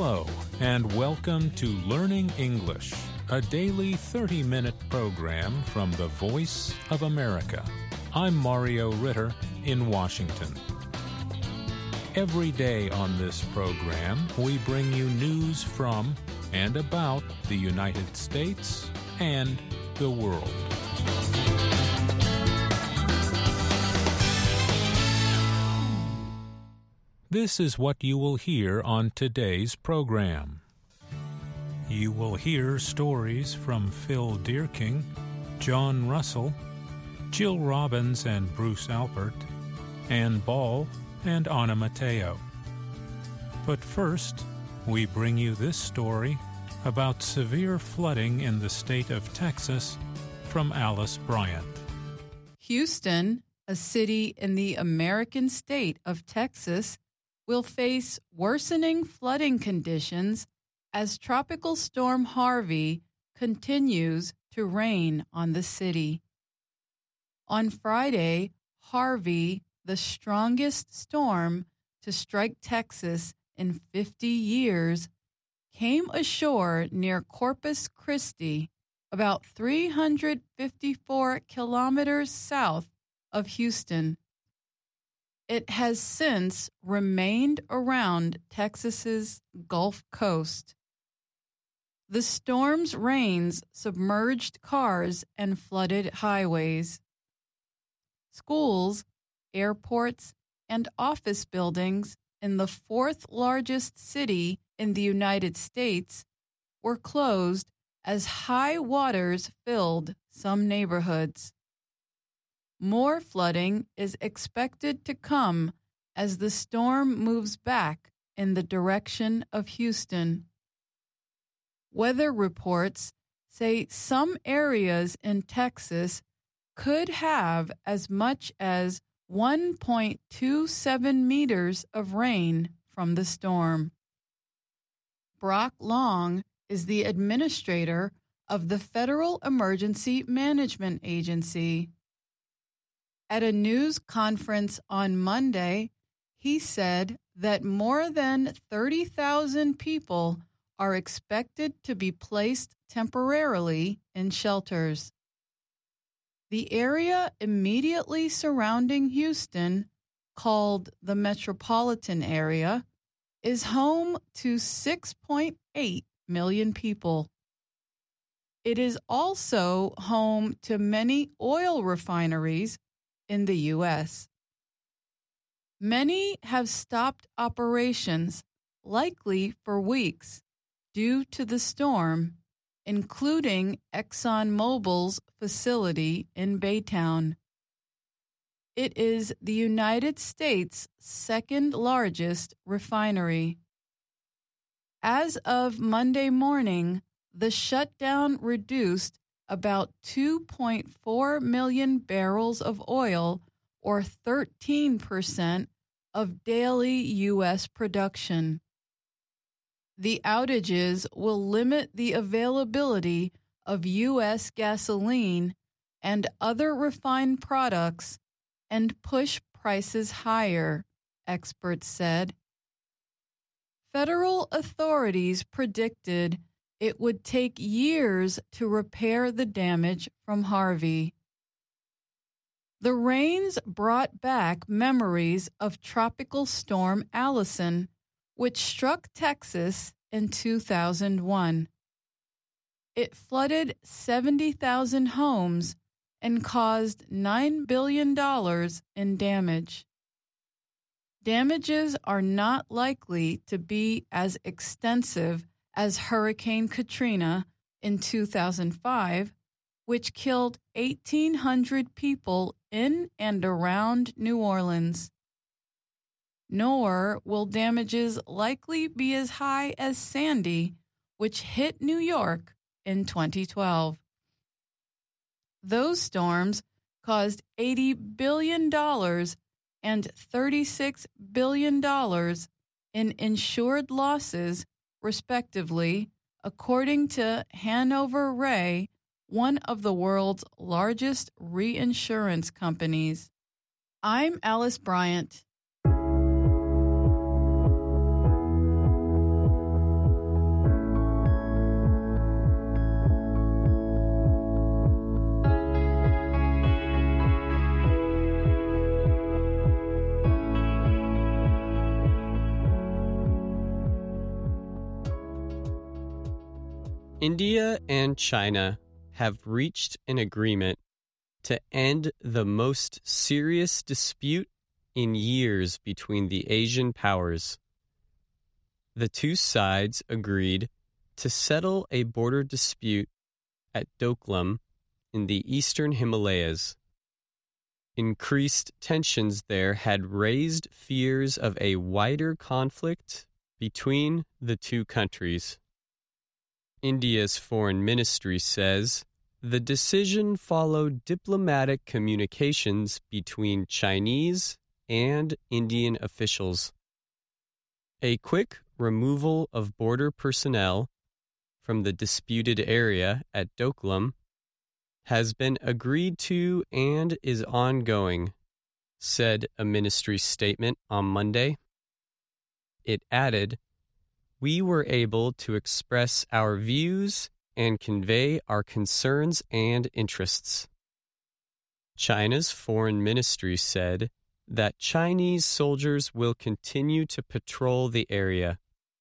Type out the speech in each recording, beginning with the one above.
Hello, and welcome to Learning English, a daily 30-minute program from the Voice of America. I'm Mario Ritter in Washington. Every day on this program, we bring you news from and about the United States and the world. This is what you will hear on today's program. You will hear stories from Phil Deerking, John Russell, Jill Robbins and Bruce Alpert, Ann Ball and Anna Mateo. But first, we bring you this story about severe flooding in the state of Texas from Alice Bryant. Houston, a city in the American state of Texas, will face worsening flooding conditions as Tropical Storm Harvey continues to rain on the city. On Friday, Harvey, the strongest storm to strike Texas in 50 years, came ashore near Corpus Christi, about 354 kilometers south of Houston. It has since remained around Texas's Gulf Coast. The storm's rains submerged cars and flooded highways. Schools, airports, and office buildings in the fourth largest city in the United States were closed as high waters filled some neighborhoods. More flooding is expected to come as the storm moves back in the direction of Houston. Weather reports say some areas in Texas could have as much as 1.27 meters of rain from the storm. Brock Long is the administrator of the Federal Emergency Management Agency. At a news conference on Monday, he said that more than 30,000 people are expected to be placed temporarily in shelters. The area immediately surrounding Houston, called the metropolitan area, is home to 6.8 million people. It is also home to many oil refineries in the U.S. Many have stopped operations, likely for weeks, due to the storm, including ExxonMobil's facility in Baytown. It is the United States' second largest refinery. As of Monday morning, the shutdown reduced about 2.4 million barrels of oil, or 13% of daily U.S. production. The outages will limit the availability of U.S. gasoline and other refined products and push prices higher, experts said. Federal authorities predicted it would take years to repair the damage from Harvey. The rains brought back memories of Tropical Storm Allison, which struck Texas in 2001. It flooded 70,000 homes and caused $9 billion in damage. Damages are not likely to be as extensive as Hurricane Katrina in 2005, which killed 1,800 people in and around New Orleans. Nor will damages likely be as high as Sandy, which hit New York in 2012. Those storms caused $80 billion and $36 billion in insured losses, respectively, according to Hanover Re, one of the world's largest reinsurance companies. I'm Alice Bryant. India and China have reached an agreement to end the most serious dispute in years between the Asian powers. The two sides agreed to settle a border dispute at Doklam in the eastern Himalayas. Increased tensions there had raised fears of a wider conflict between the two countries. India's foreign ministry says the decision followed diplomatic communications between Chinese and Indian officials. A quick removal of border personnel from the disputed area at Doklam has been agreed to and is ongoing, said a ministry statement on Monday. It added, "We were able to express our views and convey our concerns and interests." China's foreign ministry said that Chinese soldiers will continue to patrol the area.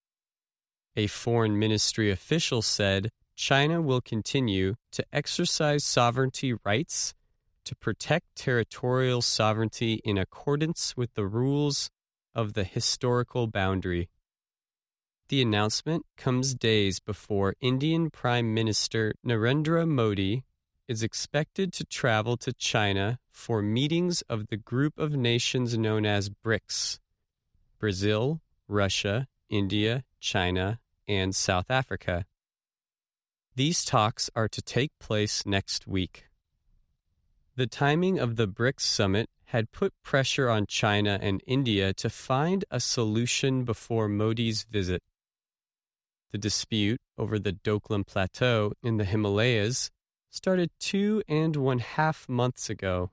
A foreign ministry official said China will continue to exercise sovereignty rights to protect territorial sovereignty in accordance with the rules of the historical boundary. The announcement comes days before Indian Prime Minister Narendra Modi is expected to travel to China for meetings of the group of nations known as BRICS: Brazil, Russia, India, China, and South Africa. These talks are to take place next week. The timing of the BRICS summit had put pressure on China and India to find a solution before Modi's visit. The dispute over the Doklam Plateau in the Himalayas started 2.5 months ago.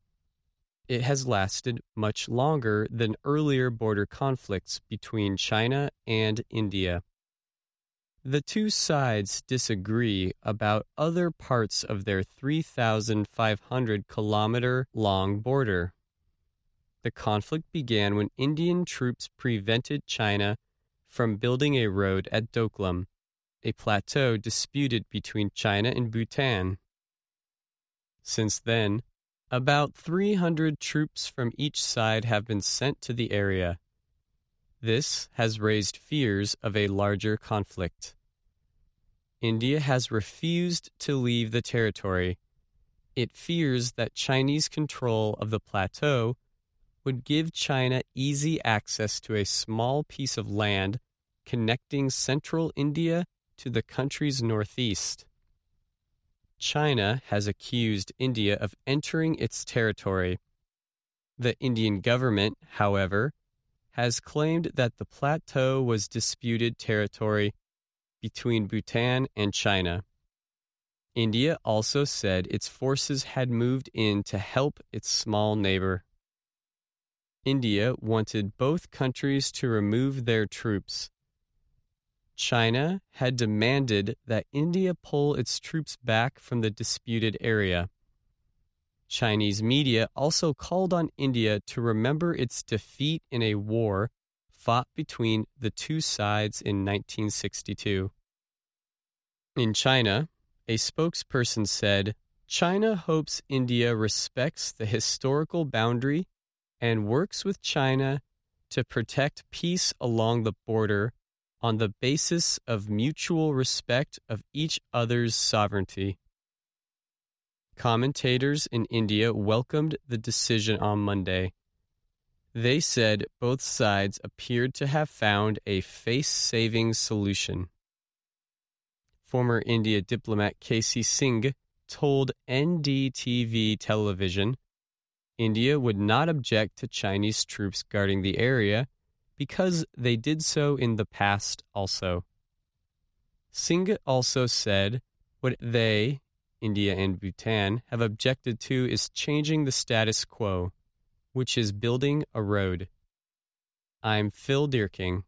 It has lasted much longer than earlier border conflicts between China and India. The two sides disagree about other parts of their 3,500-kilometer-long border. The conflict began when Indian troops prevented China from building a road at Doklam, a plateau disputed between China and Bhutan. Since then, about 300 troops from each side have been sent to the area. This has raised fears of a larger conflict. India has refused to leave the territory. It fears that Chinese control of the plateau would give China easy access to a small piece of land connecting central India to the country's northeast. China has accused India of entering its territory. The Indian government, however, has claimed that the plateau was disputed territory between Bhutan and China. India also said its forces had moved in to help its small neighbor. India wanted both countries to remove their troops. China had demanded that India pull its troops back from the disputed area. Chinese media also called on India to remember its defeat in a war fought between the two sides in 1962. In China, a spokesperson said, China hopes India respects the historical boundary and works with China to protect peace along the border on the basis of mutual respect of each other's sovereignty. Commentators in India welcomed the decision on Monday. They said both sides appeared to have found a face-saving solution. Former India diplomat K.C. Singh told NDTV television India would not object to Chinese troops guarding the area because they did so in the past also. Singh also said what they, India and Bhutan, have objected to is changing the status quo, which is building a road. I'm Phil Deerking.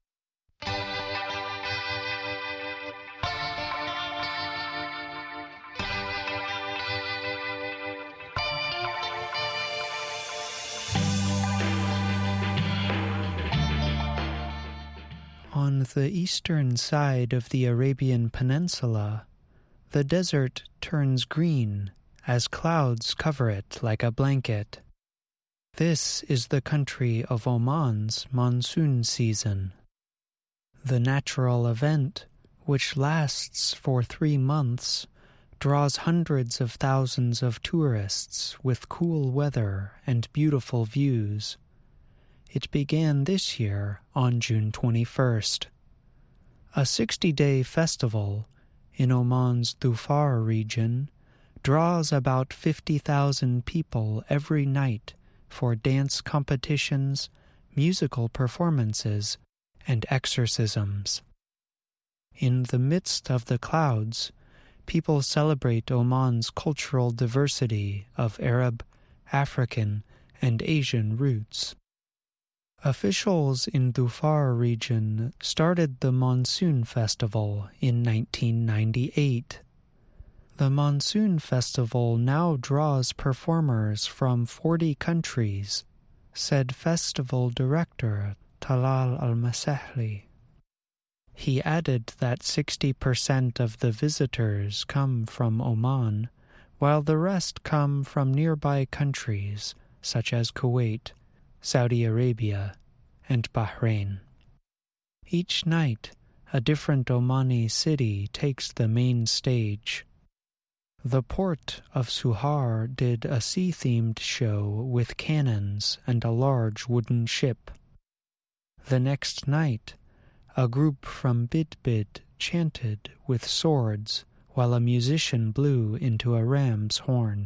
On the eastern side of the Arabian Peninsula, The desert turns green as clouds cover it like a blanket. This is the country of Oman's monsoon season. The natural event, which lasts for 3 months, draws hundreds of thousands of tourists with cool weather and beautiful views. It began this year on June 21st. A 60-day festival in Oman's Dhofar region draws about 50,000 people every night for dance competitions, musical performances, and exorcisms. In the midst of the clouds, people celebrate Oman's cultural diversity of Arab, African, and Asian roots. Officials in Dhofar region started the Monsoon Festival in 1998. The Monsoon Festival now draws performers from 40 countries, said festival director Talal Al-Masahli. He added that 60% of the visitors come from Oman, while the rest come from nearby countries such as Kuwait, Saudi Arabia, and Bahrain. Each night, a different Omani city takes the main stage. The port of Suhar did a sea-themed show with cannons and a large wooden ship. The next night, a group from Bidbid chanted with swords while a musician blew into a ram's horn.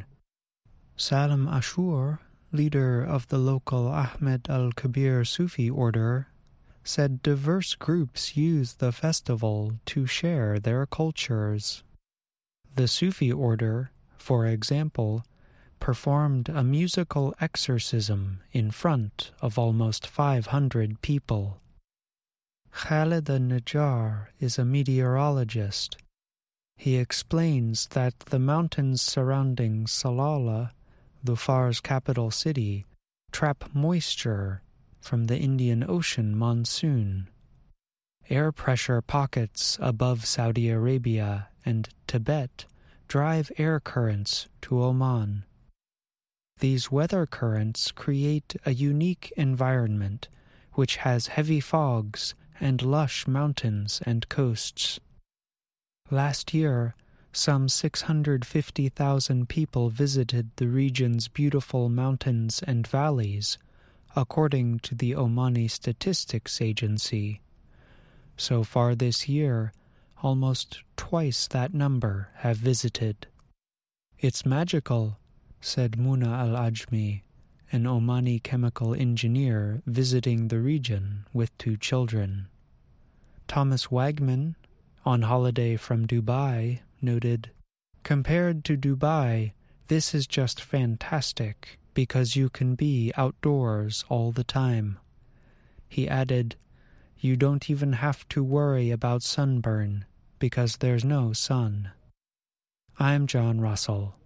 Salam Ashur, leader of the local Ahmed al-Kabir Sufi order, said diverse groups use the festival to share their cultures. The Sufi order, for example, performed a musical exorcism in front of almost 500 people. Khaled al-Najjar is a meteorologist. He explains that the mountains surrounding Salalah, Dhofar's capital city, trap moisture from the Indian Ocean monsoon. Air pressure pockets above Saudi Arabia and Tibet drive air currents to Oman. These weather currents create a unique environment which has heavy fogs and lush mountains and coasts. Last year, some 650,000 people visited the region's beautiful mountains and valleys, according to the Omani Statistics Agency. So far this year, almost twice that number have visited. It's magical, said Muna Al-Ajmi, an Omani chemical engineer visiting the region with 2 children. Thomas Wagman, on holiday from Dubai, noted, "Compared to Dubai, this is just fantastic because you can be outdoors all the time." He added, "You don't even have to worry about sunburn because there's no sun." I'm John Russell.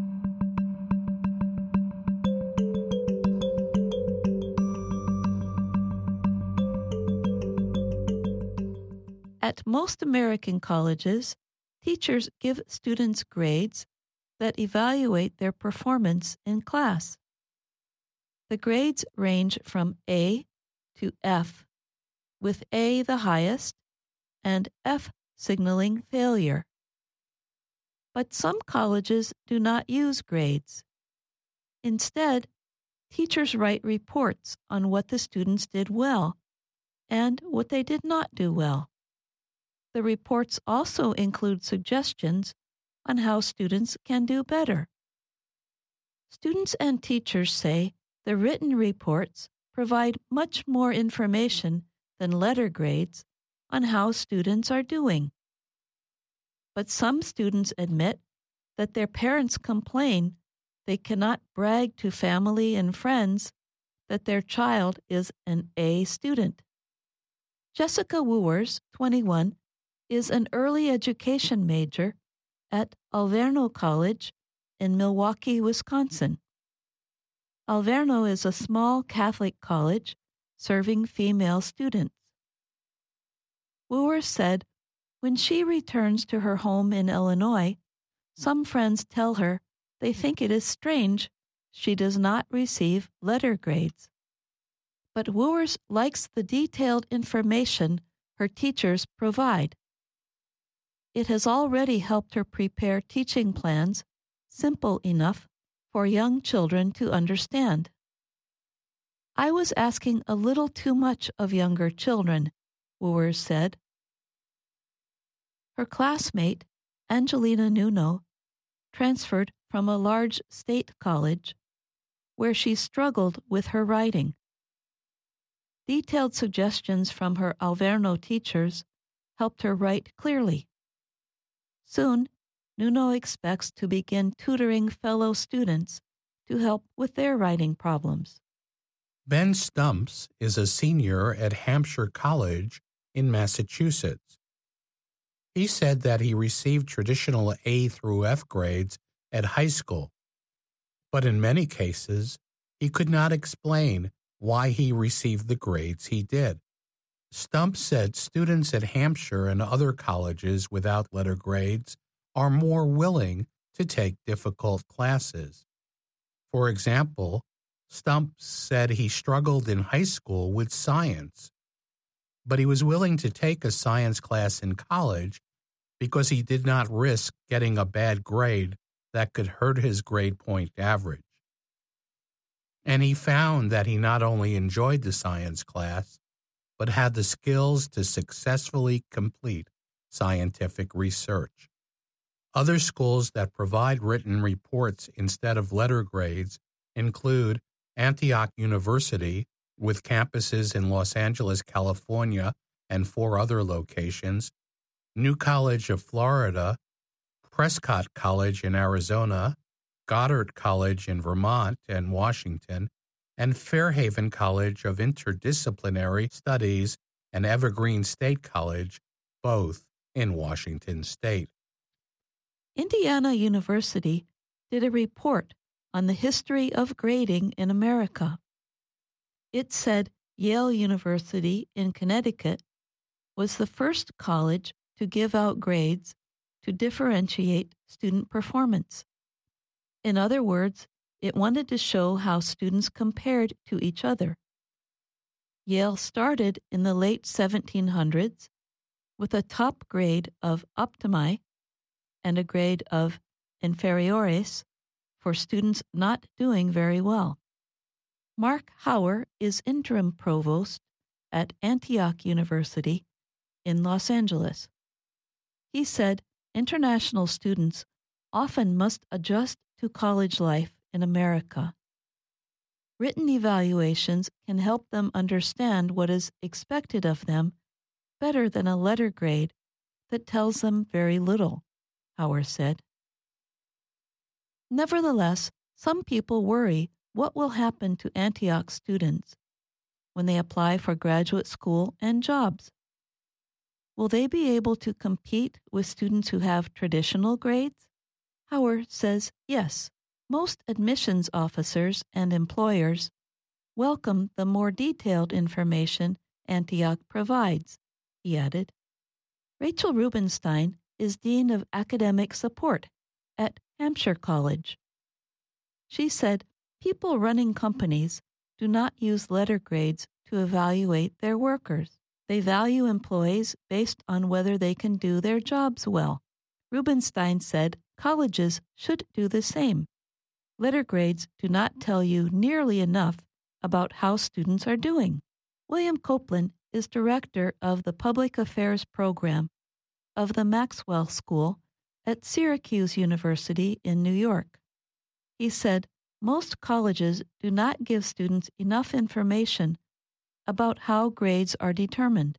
At most American colleges, teachers give students grades that evaluate their performance in class. The grades range from A to F, with A the highest and F signaling failure. But some colleges do not use grades. Instead, teachers write reports on what the students did well and what they did not do well. The reports also include suggestions on how students can do better. Students and teachers say the written reports provide much more information than letter grades on how students are doing. But some students admit that their parents complain they cannot brag to family and friends that their child is an A student. Jessica Wooers, 21, is an early education major at Alverno College in Milwaukee, Wisconsin. Alverno is a small Catholic college serving female students. Wooer said, When she returns to her home in Illinois, some friends tell her they think it is strange she does not receive letter grades. But Wooers likes the detailed information her teachers provide. It has already helped her prepare teaching plans simple enough for young children to understand. I was asking a little too much of younger children, Wooers said. Her classmate, Angelina Nuno, transferred from a large state college where she struggled with her writing. Detailed suggestions from her Alverno teachers helped her write clearly. Soon, Nuno expects to begin tutoring fellow students to help with their writing problems. Ben Stumps is a senior at Hampshire College in Massachusetts. He said that he received traditional A through F grades at high school, but in many cases, he could not explain why he received the grades he did. Stump said students at Hampshire and other colleges without letter grades are more willing to take difficult classes. For example, Stump said he struggled in high school with science, but he was willing to take a science class in college because he did not risk getting a bad grade that could hurt his grade point average. And he found that he not only enjoyed the science class, but had the skills to successfully complete scientific research. Other schools that provide written reports instead of letter grades include Antioch University, with campuses in Los Angeles, California, and 4 other locations, New College of Florida, Prescott College in Arizona, Goddard College in Vermont and Washington, and Fairhaven College of Interdisciplinary Studies and Evergreen State College, both in Washington State. Indiana University did a report on the history of grading in America. It said Yale University in Connecticut was the first college to give out grades to differentiate student performance. In other words, it wanted to show how students compared to each other. Yale started in the late 1700s with a top grade of optimi and a grade of inferiores for students not doing very well. Mark Hauer is interim provost at Antioch University in Los Angeles. He said international students often must adjust to college life in America. Written evaluations can help them understand what is expected of them better than a letter grade that tells them very little, Hauer said. Nevertheless, some people worry what will happen to Antioch students when they apply for graduate school and jobs. Will they be able to compete with students who have traditional grades? Hauer says yes. Most admissions officers and employers welcome the more detailed information Antioch provides, he added. Rachel Rubenstein is Dean of Academic Support at Hampshire College. She said people running companies do not use letter grades to evaluate their workers. They value employees based on whether they can do their jobs well. Rubenstein said colleges should do the same. Letter grades do not tell you nearly enough about how students are doing. William Copeland is director of the Public Affairs Program of the Maxwell School at Syracuse University in New York. He said most colleges do not give students enough information about how grades are determined.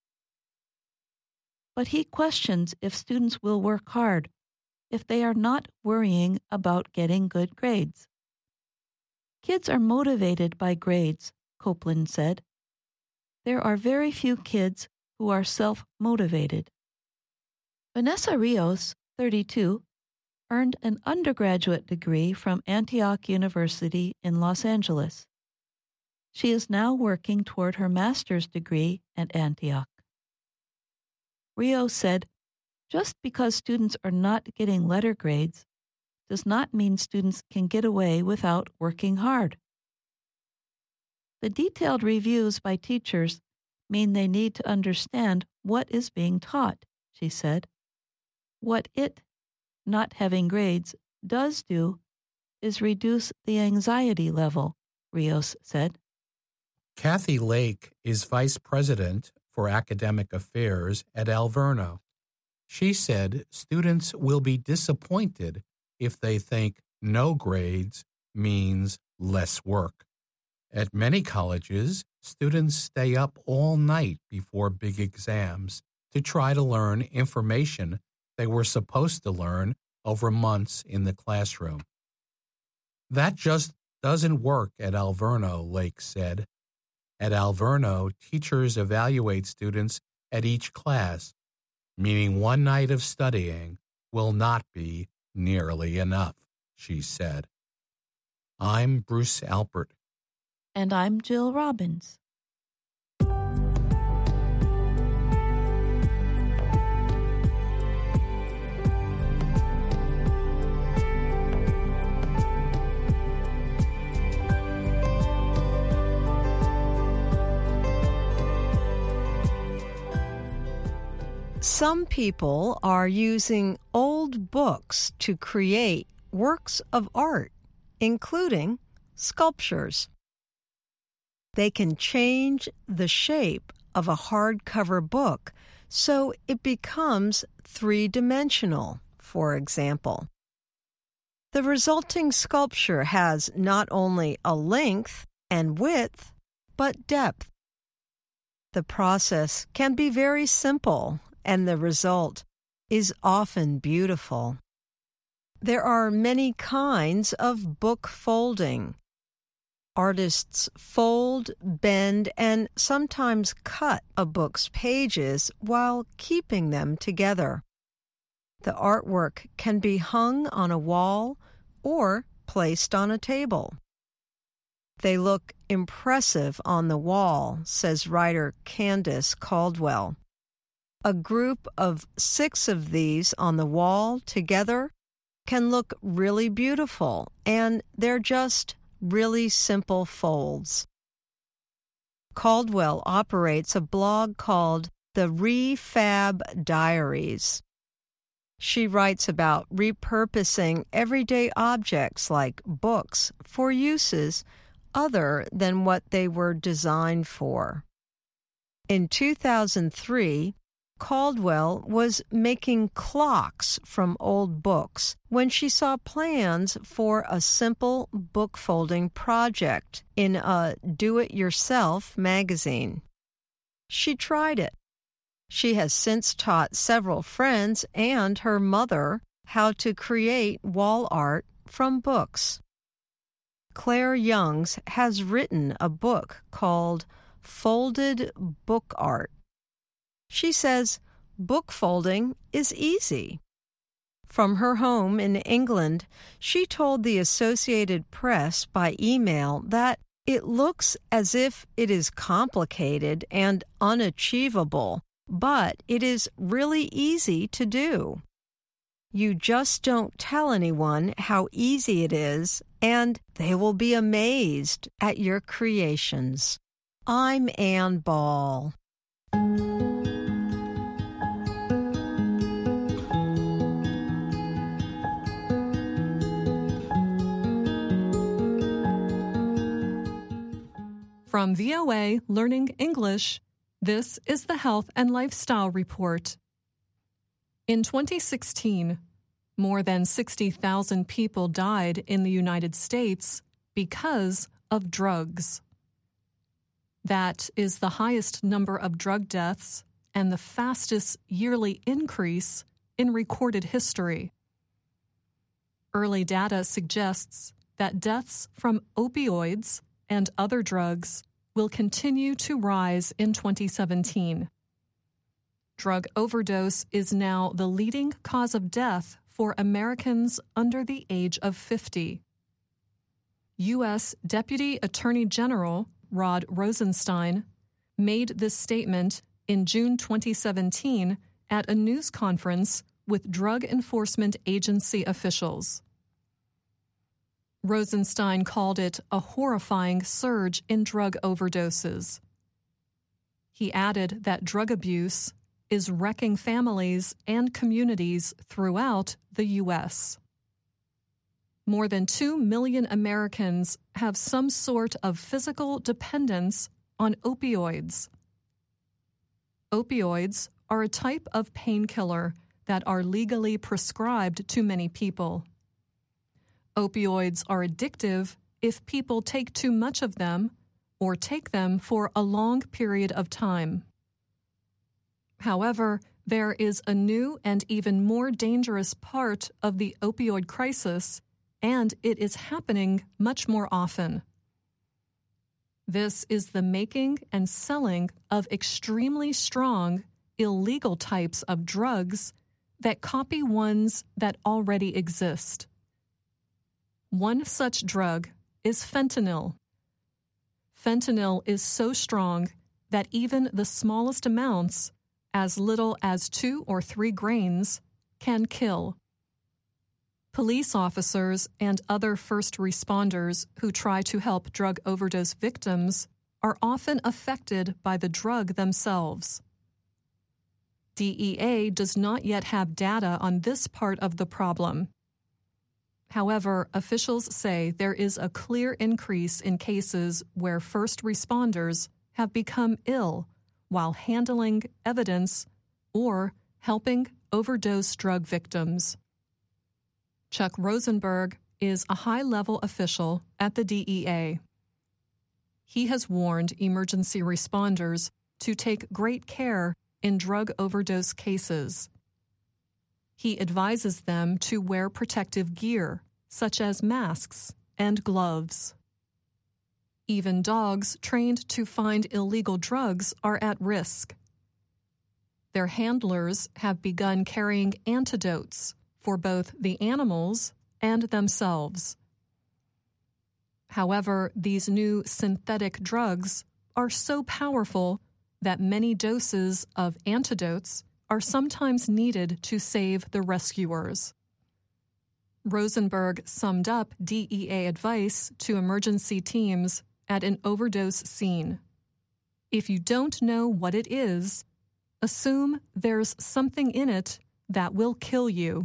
But he questions if students will work hard if they are not worrying about getting good grades. Kids are motivated by grades, Copeland said. There are very few kids who are self-motivated. Vanessa Rios, 32, earned an undergraduate degree from Antioch University in Los Angeles. She is now working toward her master's degree at Antioch. Rio said Just because students are not getting letter grades does not mean students can get away without working hard. The detailed reviews by teachers mean they need to understand what is being taught, she said. What it, not having grades, does do is reduce the anxiety level, Rios said. Kathy Lake is vice president for academic affairs at Alverno. She said students will be disappointed if they think no grades means less work. At many colleges, students stay up all night before big exams to try to learn information they were supposed to learn over months in the classroom. That just doesn't work at Alverno, Lake said. At Alverno, teachers evaluate students at each class, meaning one night of studying will not be nearly enough, she said. I'm Bruce Alpert. And I'm Jill Robbins. Some people are using old books to create works of art, including sculptures. They can change the shape of a hardcover book so it becomes three-dimensional, for example. The resulting sculpture has not only a length and width, but depth. The process can be very simple, and the result is often beautiful. There are many kinds of book folding. Artists fold, bend, and sometimes cut a book's pages while keeping them together. The artwork can be hung on a wall or placed on a table. They look impressive on the wall, says writer Candace Caldwell. A group of 6 of these on the wall together can look really beautiful, and they're just really simple folds. Caldwell operates a blog called The Refab Diaries. She writes about repurposing everyday objects like books for uses other than what they were designed for. In 2003, Caldwell was making clocks from old books when she saw plans for a simple book folding project in a do-it-yourself magazine. She tried it. She has since taught several friends and her mother how to create wall art from books. Claire Youngs has written a book called Folded Book Art. She says book folding is easy. From her home in England, she told the Associated Press by email that it looks as if it is complicated and unachievable, but it is really easy to do. You just don't tell anyone how easy it is, and they will be amazed at your creations. I'm Ann Ball. From VOA Learning English, this is the Health and Lifestyle Report. In 2016, more than 60,000 people died in the United States because of drugs. That is the highest number of drug deaths and the fastest yearly increase in recorded history. Early data suggests that deaths from opioids and other drugs will continue to rise in 2017. Drug overdose is now the leading cause of death for Americans under the age of 50. U.S. Deputy Attorney General Rod Rosenstein made this statement in June 2017 at a news conference with Drug Enforcement Agency officials. Rosenstein called it a horrifying surge in drug overdoses. He added that drug abuse is wrecking families and communities throughout the U.S. More than 2 million Americans have some sort of physical dependence on opioids. Opioids are a type of painkiller that are legally prescribed to many people. Opioids are addictive if people take too much of them or take them for a long period of time. However, there is a new and even more dangerous part of the opioid crisis, and it is happening much more often. This is the making and selling of extremely strong, illegal types of drugs that copy ones that already exist. One such drug is fentanyl. Fentanyl is so strong that even the smallest amounts, as little as 2 or 3 grains, can kill. Police officers and other first responders who try to help drug overdose victims are often affected by the drug themselves. DEA does not yet have data on this part of the problem. However, officials say there is a clear increase in cases where first responders have become ill while handling evidence or helping overdose drug victims. Chuck Rosenberg is a high-level official at the DEA. He has warned emergency responders to take great care in drug overdose cases. He advises them to wear protective gear, such as masks and gloves. Even dogs trained to find illegal drugs are at risk. Their handlers have begun carrying antidotes for both the animals and themselves. However, these new synthetic drugs are so powerful that many doses of antidotes are sometimes needed to save the rescuers. Rosenberg summed up DEA advice to emergency teams at an overdose scene. If you don't know what it is, assume there's something in it that will kill you.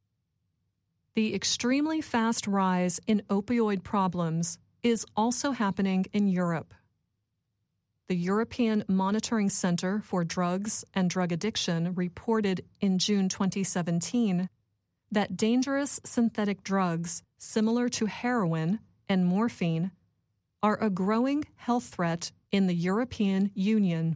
The extremely fast rise in opioid problems is also happening in Europe. The European Monitoring Center for Drugs and Drug Addiction reported in June 2017 that dangerous synthetic drugs similar to heroin and morphine are a growing health threat in the European Union.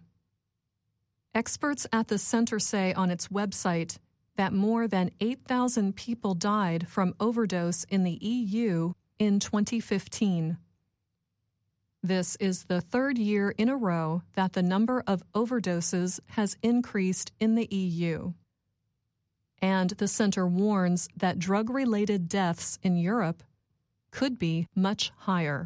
Experts at the center say on its website that more than 8,000 people died from overdose in the EU in 2015. This is the 3rd year in a row that the number of overdoses has increased in the EU. And the center warns that drug-related deaths in Europe could be much higher.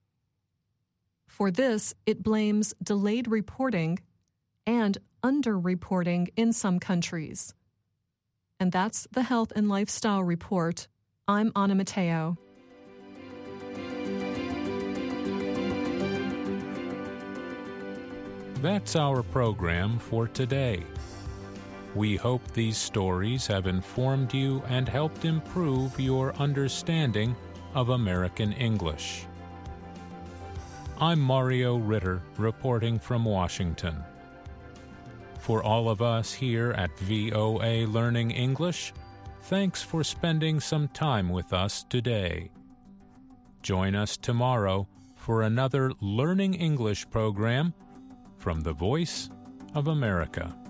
For this, it blames delayed reporting and underreporting in some countries. And that's the Health and Lifestyle Report. I'm Anna Matteo. That's our program for today. We hope these stories have informed you and helped improve your understanding of American English. I'm Mario Ritter, reporting from Washington. For all of us here at VOA Learning English, thanks for spending some time with us today. Join us tomorrow for another Learning English program from the Voice of America.